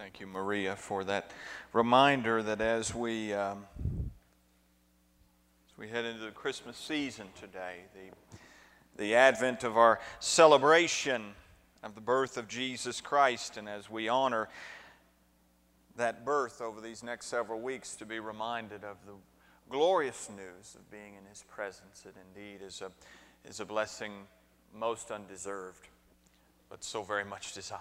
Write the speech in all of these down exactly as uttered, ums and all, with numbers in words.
Thank you, Maria, for that reminder that as we um, as we head into the Christmas season today, the, the advent of our celebration of the birth of Jesus Christ, and as we honor that birth over these next several weeks, to be reminded of the glorious news of being in His presence, it indeed is a, is a blessing most undeserved, but so very much desired.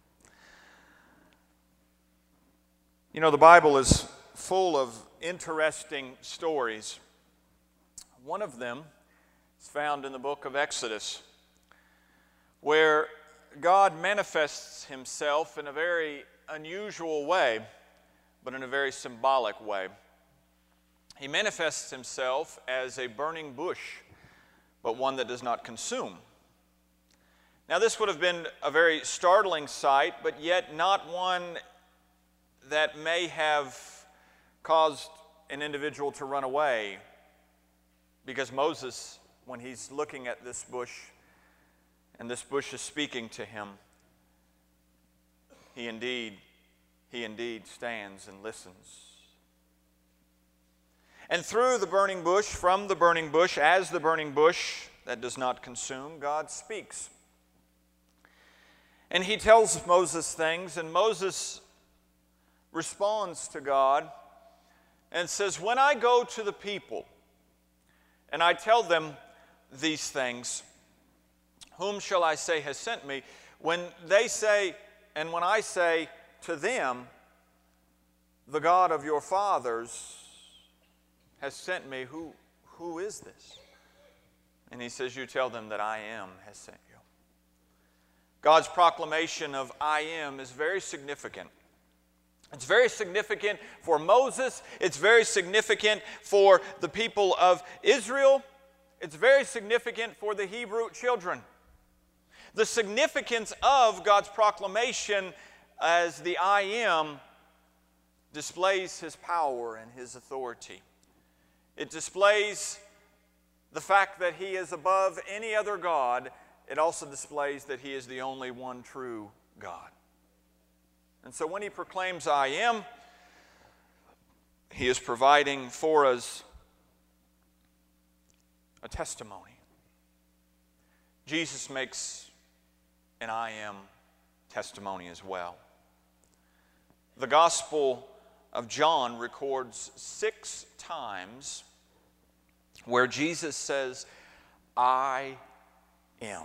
You know, the Bible is full of interesting stories. One of them is found in the book of Exodus, where God manifests Himself in a very unusual way, but in a very symbolic way. He manifests Himself as a burning bush, but one that does not consume. Now, this would have been a very startling sight, but yet not one that may have caused an individual to run away, because Moses, when he's looking at this bush and this bush is speaking to him, he indeed, he indeed stands and listens. And through the burning bush, from the burning bush, as the burning bush that does not consume, God speaks. And He tells Moses things, and Moses responds to God and says, when I go to the people and I tell them these things, whom shall I say has sent me? When they say, and when I say to them, the God of your fathers has sent me, who, who is this? And He says, you tell them that I am has sent you. God's proclamation of I am is very significant. It's very significant for Moses. It's very significant for the people of Israel. It's very significant for the Hebrew children. The significance of God's proclamation as the I am displays His power and His authority. It displays the fact that He is above any other God. It also displays that He is the only one true God. And so when He proclaims I am, He is providing for us a testimony. Jesus makes an I am testimony as well. The Gospel of John records six times where Jesus says, I am.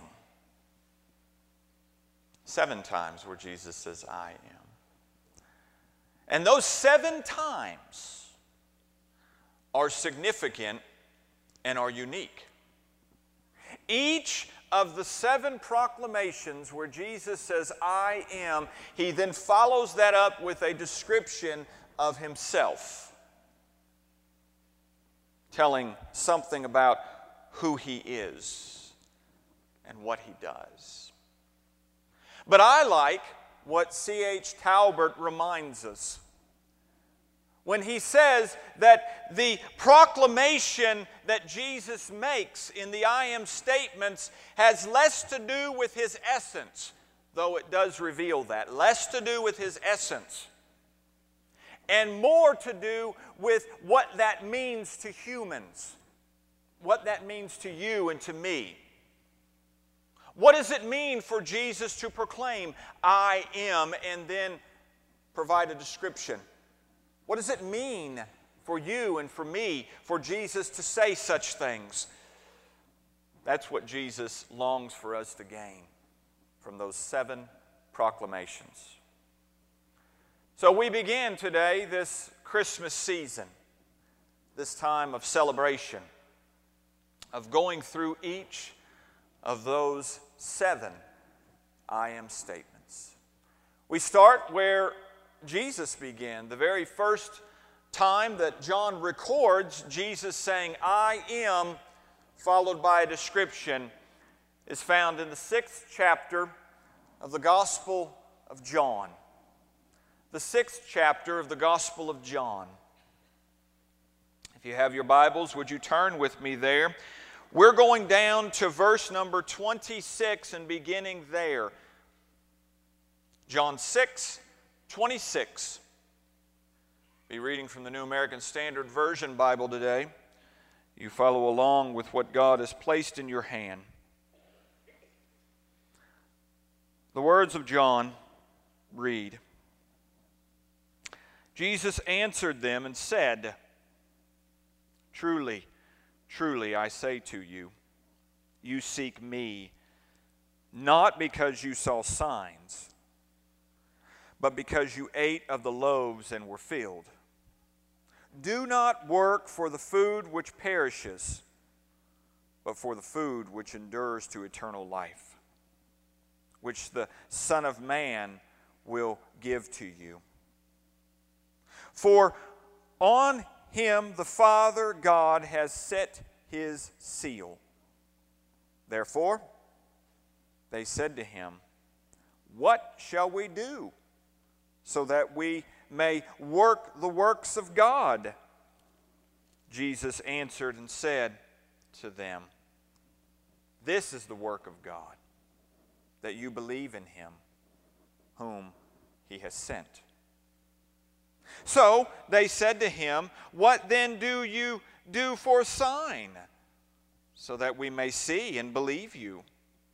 Seven times where Jesus says, I am. And those seven times are significant and are unique. Each of the seven proclamations where Jesus says, I am, He then follows that up with a description of Himself, telling something about who He is and what He does. But I like what C H Talbert reminds us when he says that the proclamation that Jesus makes in the I am statements has less to do with His essence, though it does reveal that, less to do with His essence, and more to do with what that means to humans, what that means to you and to me. What does it mean for Jesus to proclaim, I am, and then provide a description? What does it mean for you and for me, for Jesus to say such things? That's what Jesus longs for us to gain from those seven proclamations. So we begin today this Christmas season, this time of celebration, of going through each of those seven I am statements. We start where Jesus began. The very first time that John records Jesus saying, I am, followed by a description, is found in the sixth chapter of the Gospel of John. The sixth chapter of the Gospel of John. If you have your Bibles, would you turn with me there? We're going down to verse number twenty-six and beginning there. John six, twenty-six. Be reading from the New American Standard Version Bible today. You follow along with what God has placed in your hand. The words of John read, Jesus answered them and said, Truly, truly, I say to you, you seek me, not because you saw signs, but because you ate of the loaves and were filled. Do not work for the food which perishes, but for the food which endures to eternal life, which the Son of Man will give to you. For on him the Father God has set his seal. Therefore, they said to him, What shall we do so that we may work the works of God? Jesus answered and said to them, This is the work of God, that you believe in him whom he has sent. So they said to him, What then do you do for a sign, so that we may see and believe you?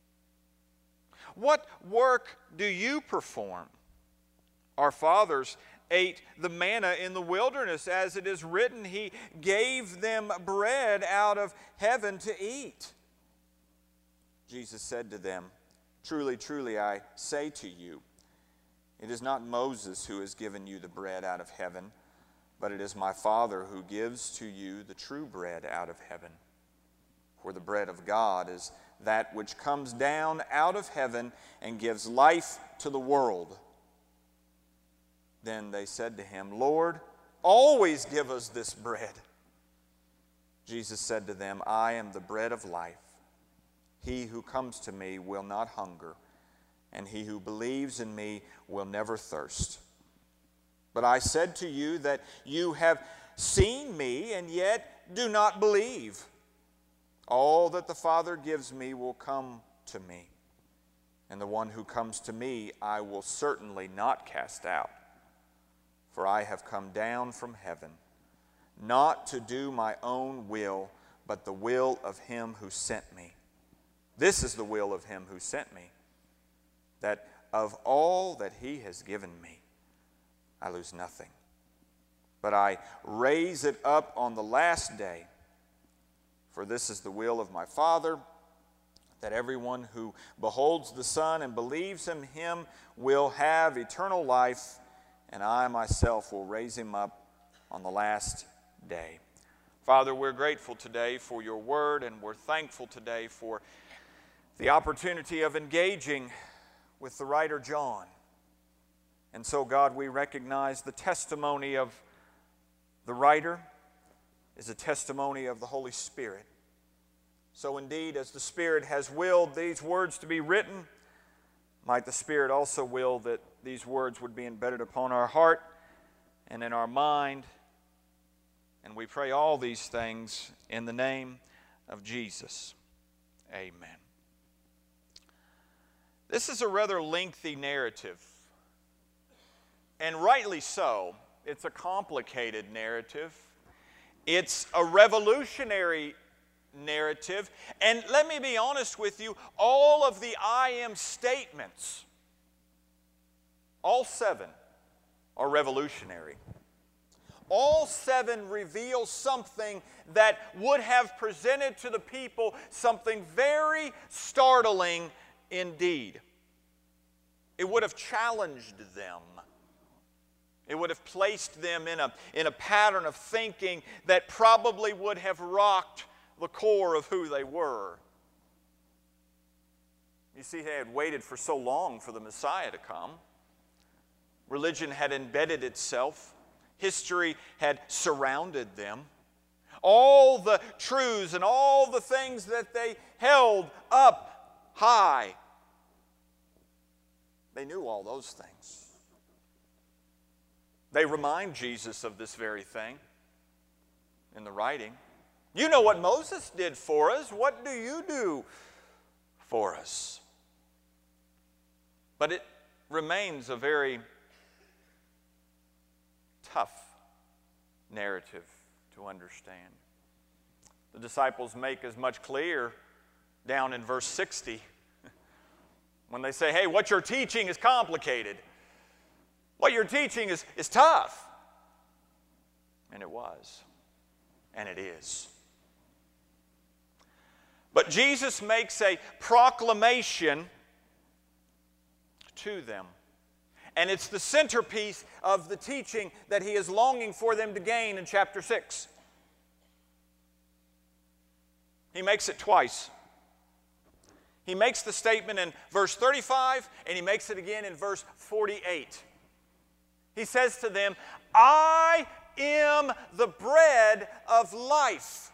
What work do you perform? Our fathers ate the manna in the wilderness, as it is written, He gave them bread out of heaven to eat. Jesus said to them, Truly, truly, I say to you, it is not Moses who has given you the bread out of heaven, but it is my Father who gives to you the true bread out of heaven. For the bread of God is that which comes down out of heaven and gives life to the world. Then they said to him, Lord, always give us this bread. Jesus said to them, I am the bread of life. He who comes to me will not hunger, and he who believes in me will never thirst. But I said to you that you have seen me, and yet do not believe. All that the Father gives me will come to me, and the one who comes to me I will certainly not cast out. For I have come down from heaven, not to do my own will, but the will of him who sent me. This is the will of him who sent me, that of all that he has given me, I lose nothing, but I raise it up on the last day. For this is the will of my Father, that everyone who beholds the Son and believes in him will have eternal life, and I myself will raise him up on the last day. Father, we're grateful today for your word, and we're thankful today for the opportunity of engaging with the writer John. And so, God, we recognize the testimony of the writer is a testimony of the Holy Spirit. So indeed, as the Spirit has willed these words to be written, might the Spirit also will that these words would be embedded upon our heart and in our mind. And we pray all these things in the name of Jesus. Amen. This is a rather lengthy narrative, and rightly so. It's a complicated narrative. It's a revolutionary narrative. And let me be honest with you, all of the I am statements, all seven, are revolutionary. All seven reveal something that would have presented to the people something very startling indeed. It would have challenged them. It would have placed them in a, in a pattern of thinking that probably would have rocked the core of who they were. You see, they had waited for so long for the Messiah to come. Religion had embedded itself. History had surrounded them. All the truths and all the things that they held up high, they knew all those things. They remind Jesus of this very thing in the writing. You know what Moses did for us. What do you do for us? But it remains a very tough narrative to understand. The disciples make as much clear down in verse sixty when they say, hey, what you're teaching is complicated. What you're teaching is, is tough. And it was. And it is. But Jesus makes a proclamation to them. And it's the centerpiece of the teaching that he is longing for them to gain in chapter six. He makes it twice. He makes the statement in verse thirty-five, and he makes it again in verse forty-eight. He says to them, I am the bread of life.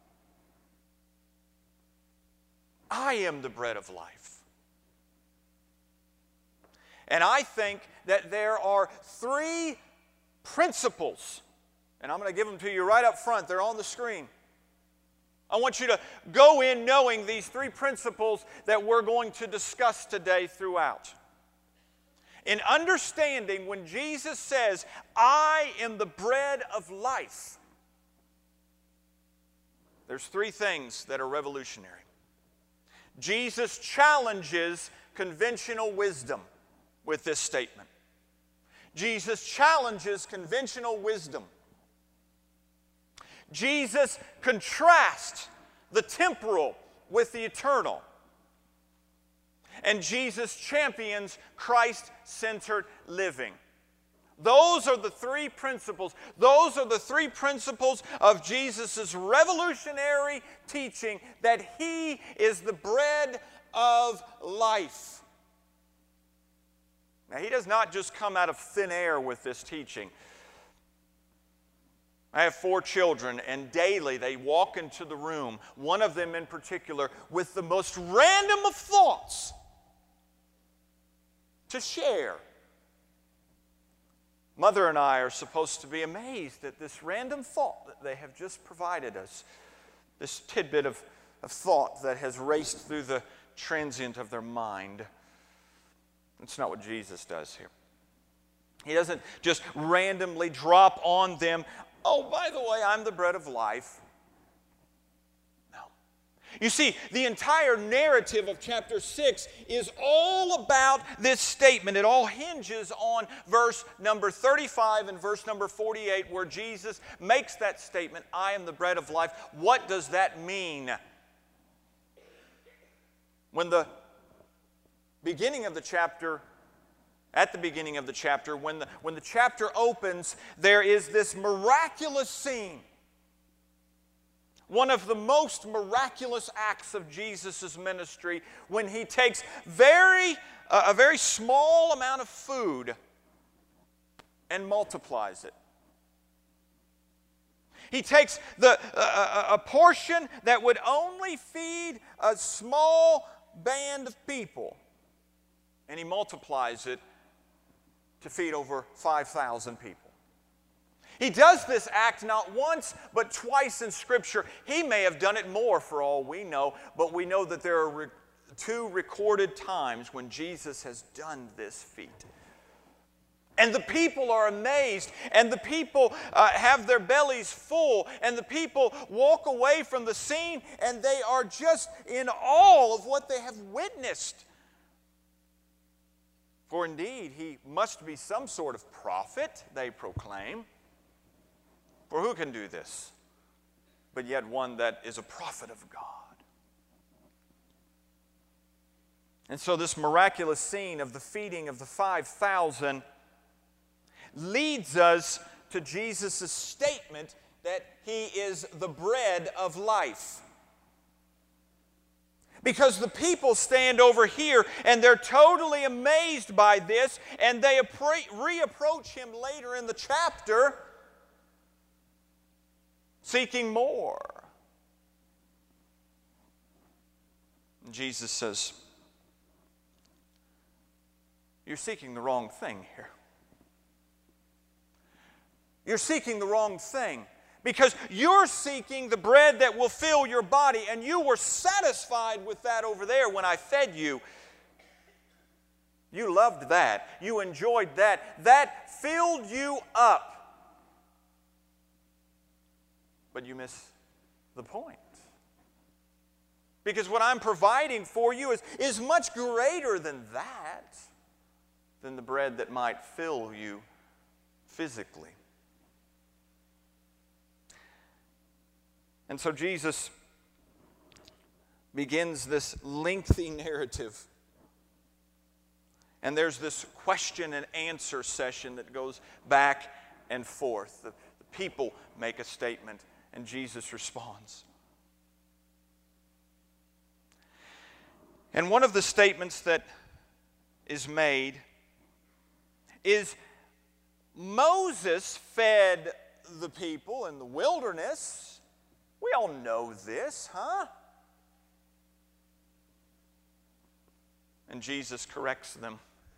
I am the bread of life. And I think that there are three principles, and I'm going to give them to you right up front. They're on the screen. I want you to go in knowing these three principles that we're going to discuss today throughout. In understanding when Jesus says, I am the bread of life, there's three things that are revolutionary. Jesus challenges conventional wisdom with this statement. Jesus challenges conventional wisdom. Jesus contrasts the temporal with the eternal. And Jesus champions Christ-centered living. Those are the three principles. Those are the three principles of Jesus' revolutionary teaching, that he is the bread of life. Now, he does not just come out of thin air with this teaching. I have four children, and daily they walk into the room, one of them in particular, with the most random of thoughts to share. Mother and I are supposed to be amazed at this random thought that they have just provided us, this tidbit of, of thought that has raced through the transient of their mind. That's not what Jesus does here. He doesn't just randomly drop on them, oh, by the way, I'm the bread of life. No. You see, the entire narrative of chapter six is all about this statement. It all hinges on verse number thirty-five and verse number forty-eight, where Jesus makes that statement, I am the bread of life. What does that mean? When the beginning of the chapter At the beginning of the chapter, when the, when the chapter opens, there is this miraculous scene. One of the most miraculous acts of Jesus' ministry, when he takes very, uh, a very small amount of food and multiplies it. He takes the, uh, a portion that would only feed a small band of people, and he multiplies it to feed over five thousand people. He does this act not once, but twice in Scripture. He may have done it more for all we know, but we know that there are re- two recorded times when Jesus has done this feat. And the people are amazed, and the people uh, have their bellies full, and the people walk away from the scene, and they are just in awe of what they have witnessed. For indeed, he must be some sort of prophet, they proclaim. For who can do this, but yet one that is a prophet of God? And so this miraculous scene of the feeding of the five thousand leads us to Jesus' statement that he is the bread of life. Because the people stand over here and they're totally amazed by this, and they reapproach him later in the chapter seeking more. And Jesus says, you're seeking the wrong thing here. You're seeking the wrong thing. Because you're seeking the bread that will fill your body, and you were satisfied with that over there when I fed you. You loved that. You enjoyed that. That filled you up. But you miss the point. Because what I'm providing for you is, is much greater than that, than the bread that might fill you physically. And so Jesus begins this lengthy narrative. And there's this question and answer session that goes back and forth. The, the people make a statement, and Jesus responds. And one of the statements that is made is, Moses fed the people in the wilderness. We all know this, huh? And Jesus corrects them.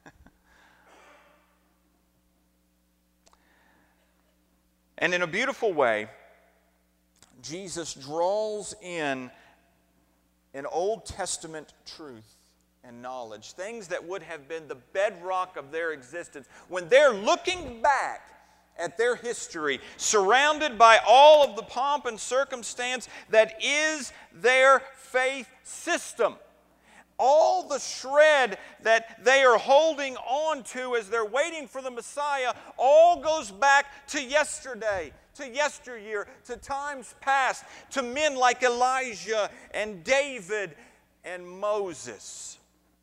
And in a beautiful way, Jesus draws in an Old Testament truth and knowledge, things that would have been the bedrock of their existence. When they're looking back at their history, surrounded by all of the pomp and circumstance that is their faith system, all the shred that they are holding on to as they're waiting for the Messiah all goes back to yesterday, to yesteryear, to times past, to men like Elijah and David and Moses.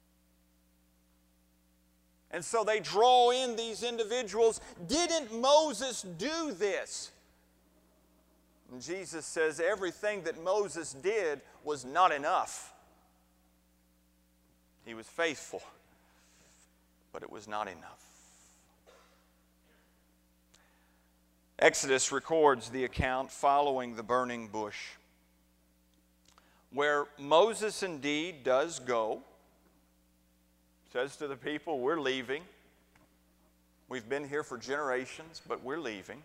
And so they draw in these individuals. Didn't Moses do this? And Jesus says everything that Moses did was not enough. He was faithful, but it was not enough. Exodus records the account following the burning bush, where Moses indeed does go, says to the people, we're leaving. We've been here for generations, but we're leaving.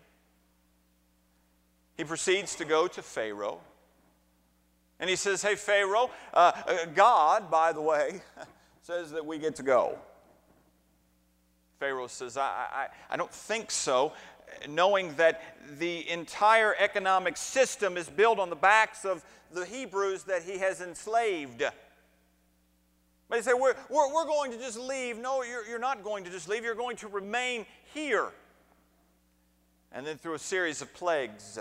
He proceeds to go to Pharaoh. And he says, hey, Pharaoh, uh, God, by the way, says that we get to go. Pharaoh says, I, I, I don't think so, knowing that the entire economic system is built on the backs of the Hebrews that he has enslaved. But he said, we're, we're, we're going to just leave. No, you're, you're not going to just leave. You're going to remain here. And then through a series of plagues,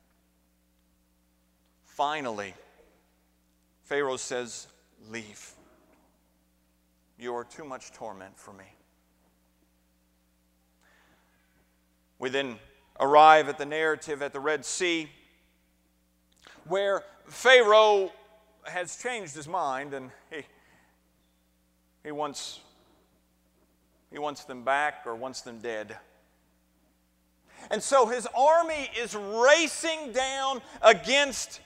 finally, Pharaoh says, leave. You are too much torment for me. We then arrive at the narrative at the Red Sea, where Pharaoh has changed his mind, and he, he, wants, he wants them back or wants them dead. And so his army is racing down against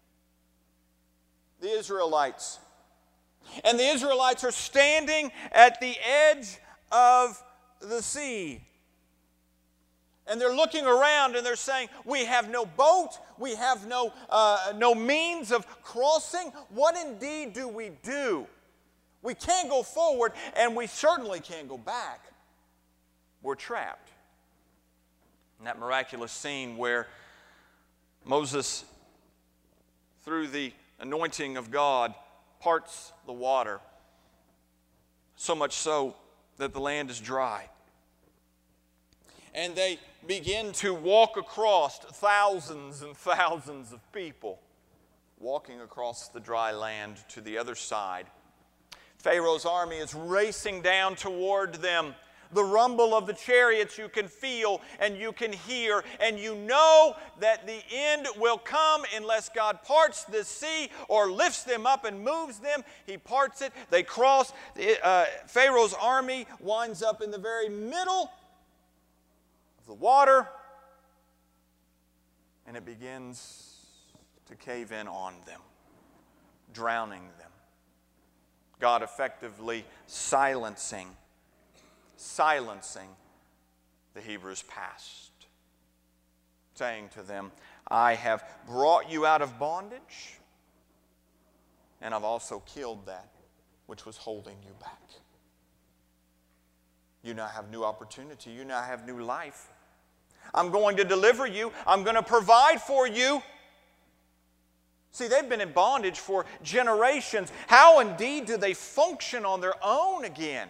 the Israelites. And the Israelites are standing at the edge of the sea. And they're looking around and they're saying, we have no boat, we have no, uh, no means of crossing. What indeed do we do? We can't go forward, and we certainly can't go back. We're trapped. In that miraculous scene where Moses, through the anointing of God, parts the water, so much so that the land is dry. And they begin to walk across, thousands and thousands of people walking across the dry land to the other side. Pharaoh's army is racing down toward them. The rumble of the chariots you can feel and you can hear, and you know that the end will come unless God parts the sea or lifts them up and moves them. He parts it. They cross. Uh, Pharaoh's army winds up in the very middle of the water, and it begins to cave in on them, drowning them. God effectively silencing silencing the Hebrews' past, saying to them, I have brought you out of bondage, and I've also killed that which was holding you back. You now have new opportunity. You now have new life. I'm going to deliver you. I'm going to provide for you. See, they've been in bondage for generations. How indeed do they function on their own again?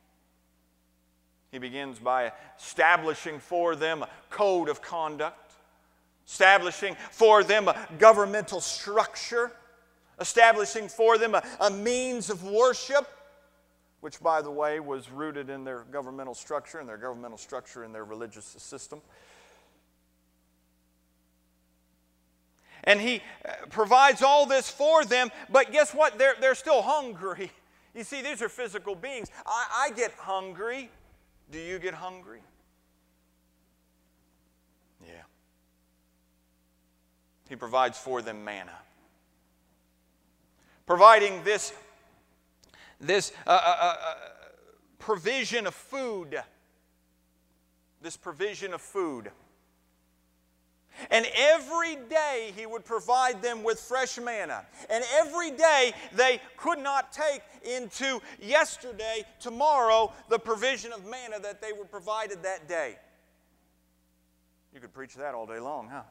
He begins by establishing for them a code of conduct, establishing for them a governmental structure, establishing for them a, a means of worship, which, by the way, was rooted in their governmental structure and their governmental structure in their religious system. And he provides all this for them, but guess what? They're, they're still hungry. You see, these are physical beings. I, I get hungry. Do you get hungry? Yeah. He provides for them manna. Providing this, this uh, uh, uh, provision of food. This provision of food. And every day He would provide them with fresh manna. And every day they could not take into yesterday, tomorrow, the provision of manna that they were provided that day. You could preach that all day long, huh?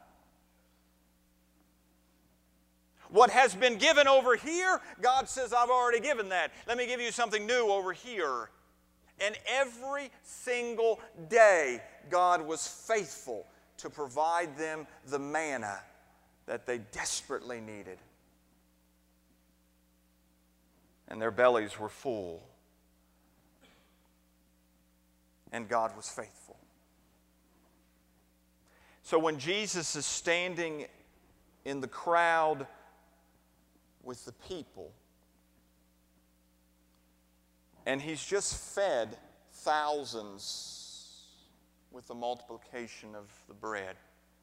What has been given over here, God says, I've already given that. Let me give you something new over here. And every single day, God was faithful to provide them the manna that they desperately needed. And their bellies were full. And God was faithful. So when Jesus is standing in the crowd with the people, and He's just fed thousands with the multiplication of the bread.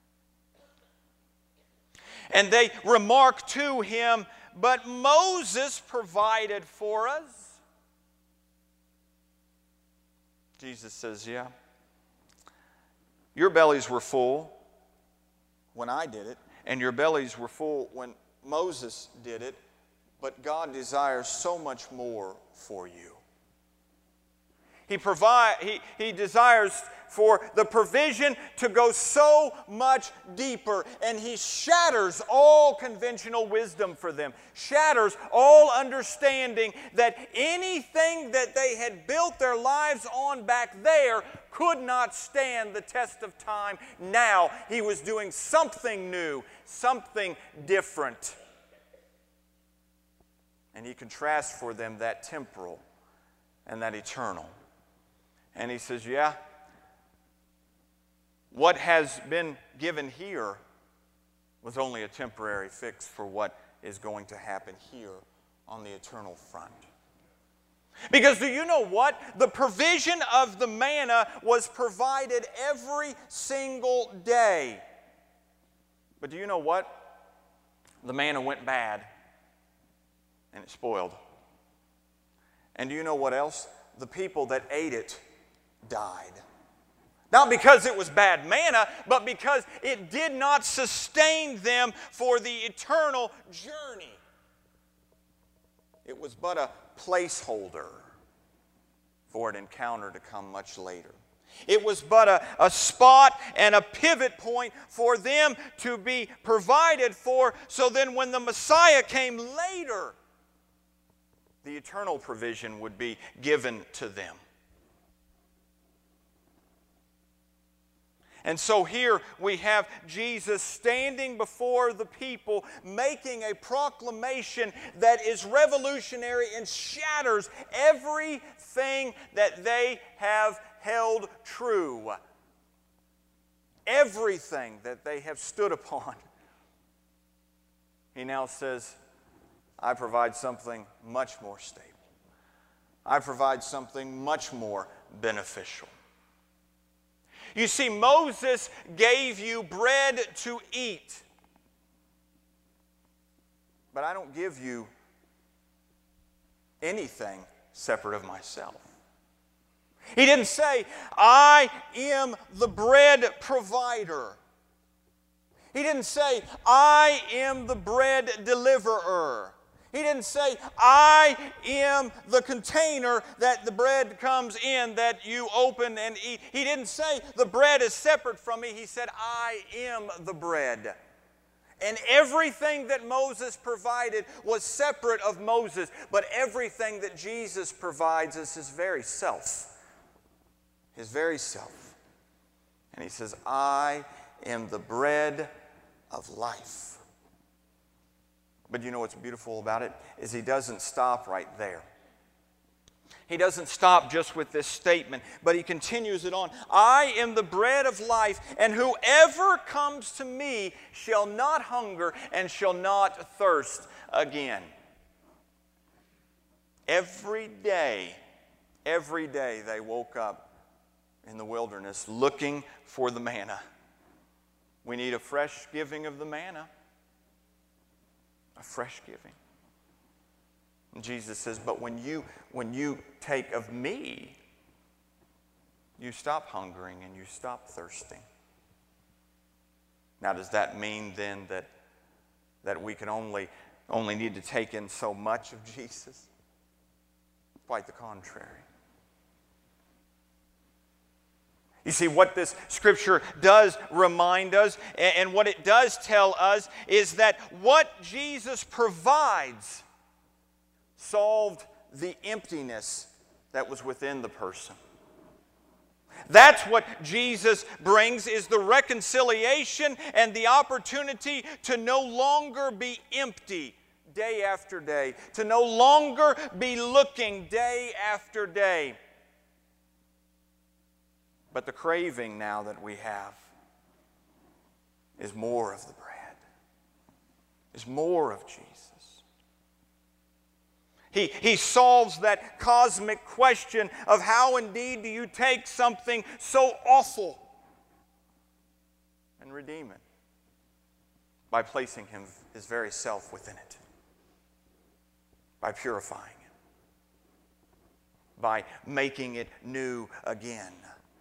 And they remark to Him, but Moses provided for us. Jesus says, yeah, your bellies were full when I did it, and your bellies were full when Moses did it, but God desires so much more for you. He, provide, he, he desires for the provision to go so much deeper. And He shatters all conventional wisdom for them. Shatters all understanding that anything that they had built their lives on back there could not stand the test of time. Now He was doing something new, something different. And He contrasts for them that temporal and that eternal. And He says, yeah, what has been given here was only a temporary fix for what is going to happen here on the eternal front. Because do you know what? The provision of the manna was provided every single day. But do you know what? The manna went bad and it spoiled. And do you know what else? The people that ate it died. Not because it was bad manna, but because it did not sustain them for the eternal journey. It was but a placeholder for an encounter to come much later. It was but a, a spot and a pivot point for them to be provided for, so then when the Messiah came later, the eternal provision would be given to them. And so here we have Jesus standing before the people, making a proclamation that is revolutionary and shatters everything that they have held true. Everything that they have stood upon. He now says, I provide something much more stable. I provide something much more beneficial. You see, Moses gave you bread to eat. But I don't give you anything separate of myself. He didn't say, I am the bread provider. He didn't say, I am the bread deliverer. He didn't say, I am the container that the bread comes in that you open and eat. He didn't say, the bread is separate from me. He said, I am the bread. And everything that Moses provided was separate of Moses. But everything that Jesus provides is His very self. His very self. And He says, I am the bread of life. But you know what's beautiful about it? Is He doesn't stop right there. He doesn't stop just with this statement, but He continues it on. I am the bread of life, and whoever comes to me shall not hunger and shall not thirst again. Every day, every day they woke up in the wilderness looking for the manna. We need a fresh giving of the manna. A fresh giving. And Jesus says, but when you, when you take of me, you stop hungering and you stop thirsting. Now, does that mean then that, that we can only, only need to take in so much of Jesus? Quite the contrary. You see, what this scripture does remind us, and what it does tell us, is that what Jesus provides solved the emptiness that was within the person. That's what Jesus brings, is the reconciliation and the opportunity to no longer be empty day after day, to no longer be looking day after day. But the craving now that we have is more of the bread, is more of Jesus. He, he solves that cosmic question of how indeed do you take something so awful and redeem it by placing him, His very self within it, by purifying it, by making it new again.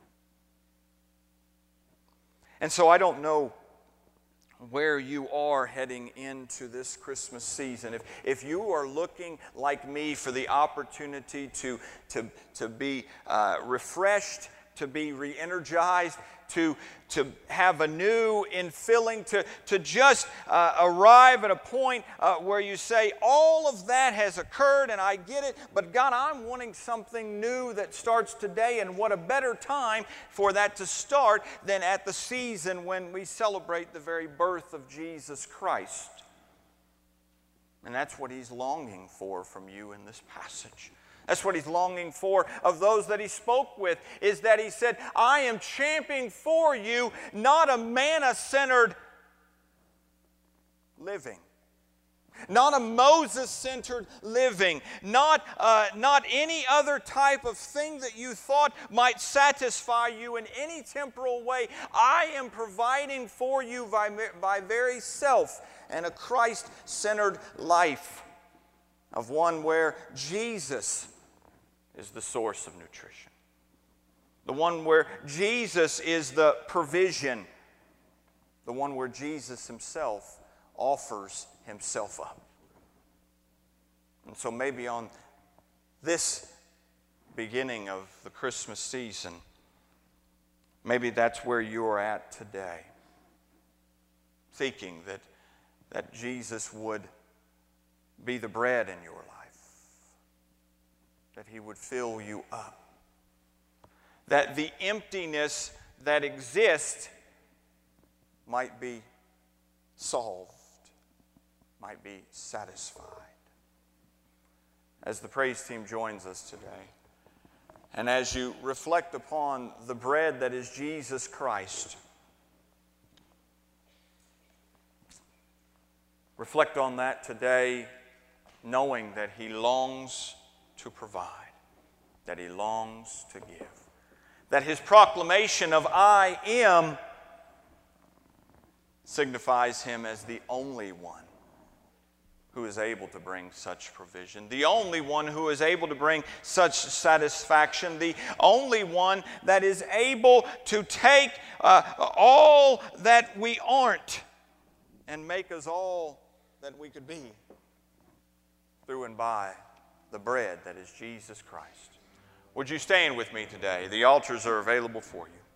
And so I don't know where you are heading into this Christmas season. If, if you are looking like me for the opportunity to, to, to be uh, refreshed, to be re-energized, to, to have a new infilling, to, to just uh, arrive at a point uh, where you say, all of that has occurred and I get it, but God, I'm wanting something new that starts today, and what a better time for that to start than at the season when we celebrate the very birth of Jesus Christ. And that's what He's longing for from you in this passage. That's what He's longing for of those that He spoke with, is that He said, I am championing for you not a manna-centered living, not a Moses-centered living, not, uh, not any other type of thing that you thought might satisfy you in any temporal way. I am providing for you by, by very self, and a Christ-centered life of one where Jesus is the source of nutrition. The one where Jesus is the provision. The one where Jesus Himself offers Himself up. And so maybe on this beginning of the Christmas season, maybe that's where you're at today. Seeking that, that Jesus would be the bread in your life. That He would fill you up. That the emptiness that exists might be solved, might be satisfied. As the praise team joins us today, and as you reflect upon the bread that is Jesus Christ, reflect on that today, knowing that He longs to provide, that He longs to give, that His proclamation of I am signifies Him as the only one who is able to bring such provision, the only one who is able to bring such satisfaction, the only one that is able to take uh, all that we aren't and make us all that we could be. through and by the bread that is Jesus Christ. Would you stand with me today? The altars are available for you.